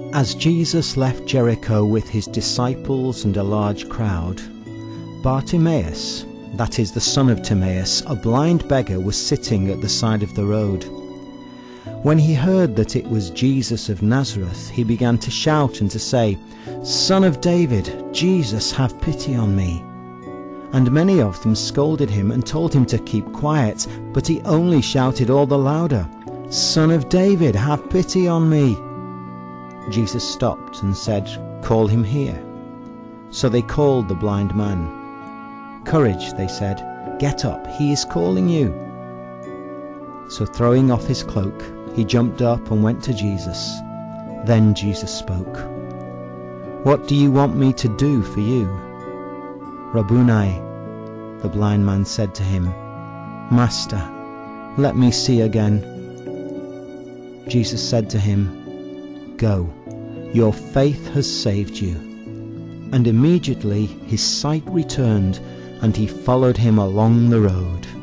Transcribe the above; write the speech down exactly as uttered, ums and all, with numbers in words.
As Jesus left Jericho with his disciples and a large crowd, Bartimaeus, that is the son of Timaeus, a blind beggar, was sitting at the side of the road. When he heard that it was Jesus of Nazareth, he began to shout and to say, "Son of David, Jesus, have pity on me." And many of them scolded him and told him to keep quiet, but he only shouted all the louder, "Son of David, have pity on me." Jesus stopped and said, "Call him here." So they called the blind man. "Courage," they said, "get up, he is calling you." So throwing off his cloak, he jumped up and went to Jesus. Then Jesus spoke. "What do you want me to do for you?" "Rabboni," the blind man said to him, "Master, let me see again." Jesus said to him, "Go, your faith has saved you." And immediately his sight returned, and he followed him along the road.